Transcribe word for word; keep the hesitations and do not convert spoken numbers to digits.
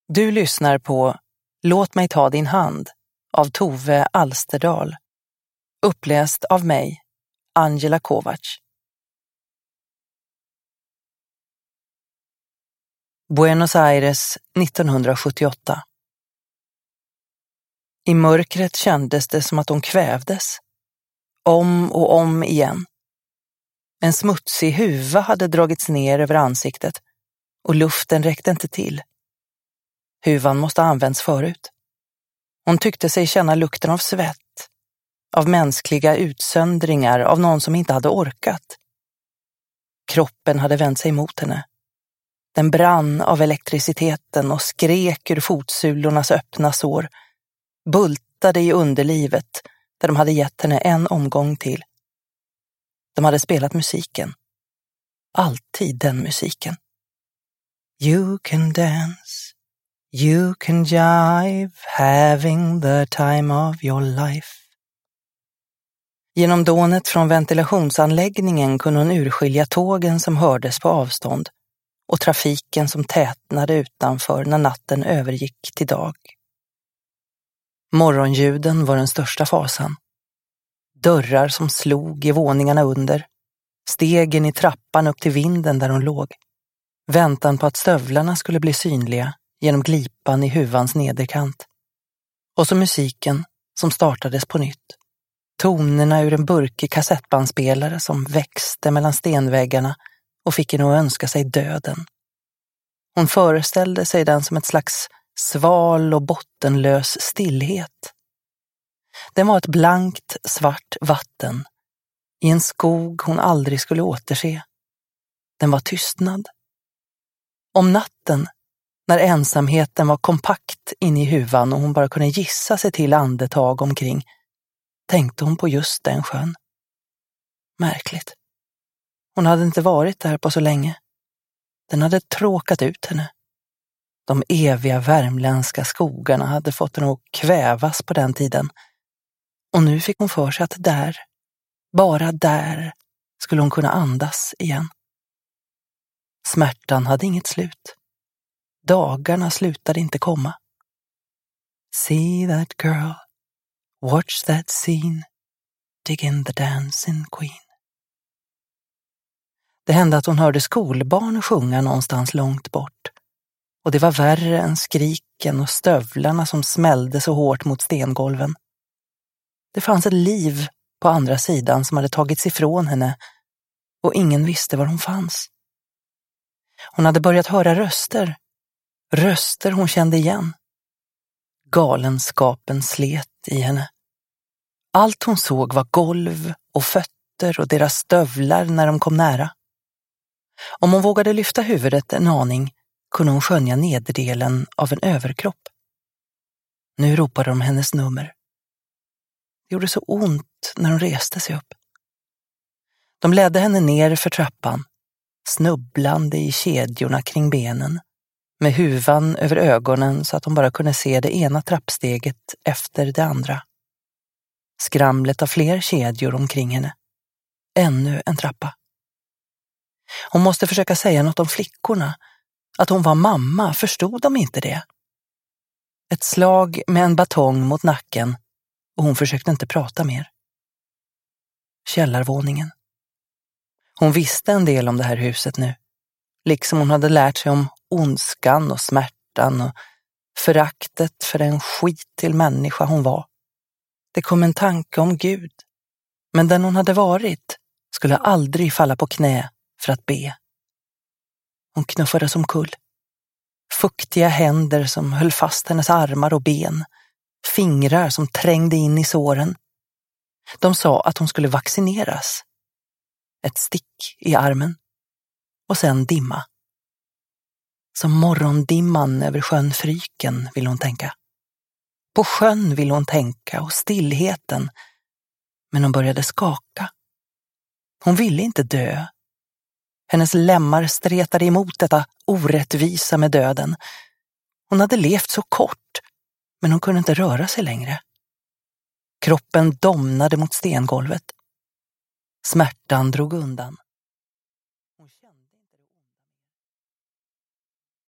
Du lyssnar på Låt mig ta din hand av Tove Alsterdal. Uppläst av mig, Angela Kovacs. Buenos Aires nittonhundrasjuttioåtta. I mörkret kändes det som att hon kvävdes. Om och om igen. En smutsig huva hade dragits ner över ansiktet och luften räckte inte till. Huvan måste ha använts förut. Hon tyckte sig känna lukten av svett, av mänskliga utsöndringar, av någon som inte hade orkat. Kroppen hade vänt sig mot henne. Den brann av elektriciteten och skrek ur fotsulornas öppna sår, bultade i underlivet där de hade gett henne en omgång till. De hade spelat musiken. Alltid den musiken. You can dance, you can jive, having the time of your life. Genom dånet från ventilationsanläggningen kunde hon urskilja tågen som hördes på avstånd och trafiken som tätnade utanför när natten övergick till dag. Morgonljuden var den största fasan. Dörrar som slog i våningarna under, stegen i trappan upp till vinden där hon låg, väntan på att stövlarna skulle bli synliga genom glipan i huvans nederkant. Och så musiken som startades på nytt. Tonerna ur en burkig kassettbandspelare som växte mellan stenväggarna och fick henne att önska sig döden. Hon föreställde sig den som ett slags sval och bottenlös stillhet. Den var ett blankt svart vatten i en skog hon aldrig skulle återse. Den var tystnad. Om natten, när ensamheten var kompakt in i huvan och hon bara kunde gissa sig till andetag omkring, tänkte hon på just den sjön. Märkligt. Hon hade inte varit där på så länge. Den hade tråkat ut henne. De eviga värmländska skogarna hade fått henne att kvävas på den tiden. Och nu fick hon för sig att där, bara där, skulle hon kunna andas igen. Smärtan hade inget slut. Dagarna slutade inte komma. See that girl, watch that scene, dig in the dancing queen. Det hände att hon hörde skolbarn sjunga någonstans långt bort. Och det var värre än skriken och stövlarna som smällde så hårt mot stengolven. Det fanns ett liv på andra sidan som hade tagits ifrån henne och ingen visste var hon fanns. Hon hade börjat höra röster. Röster hon kände igen. Galenskapen slet i henne. Allt hon såg var golv och fötter och deras stövlar när de kom nära. Om hon vågade lyfta huvudet en aning kunde hon skönja nederdelen av en överkropp. Nu ropade de hennes nummer. Det gjorde så ont när hon reste sig upp. De ledde henne ner för trappan, snubblande i kedjorna kring benen, med huvan över ögonen så att hon bara kunde se det ena trappsteget efter det andra. Skramlet av fler kedjor omkring henne. Ännu en trappa. Hon måste försöka säga något om flickorna. Att hon var mamma, förstod de inte det? Ett slag med en batong mot nacken och hon försökte inte prata mer. Källarvåningen. Hon visste en del om det här huset nu. Liksom hon hade lärt sig om ondskan och smärtan och föraktet för den skit till människa hon var. Det kom en tanke om Gud. Men den hon hade varit skulle aldrig falla på knä för att be. Hon knuffades omkull. Fuktiga händer som höll fast hennes armar och ben. Fingrar som trängde in i såren. De sa att hon skulle vaccineras. Ett stick i armen. Och sen dimma. Som morgondimman över sjön Fryken vill hon tänka. På sjön vill hon tänka och stillheten. Men hon började skaka. Hon ville inte dö. Hennes lemmar stretade emot detta orättvisa med döden. Hon hade levt så kort, men hon kunde inte röra sig längre. Kroppen domnade mot stengolvet. Smärtan drog undan.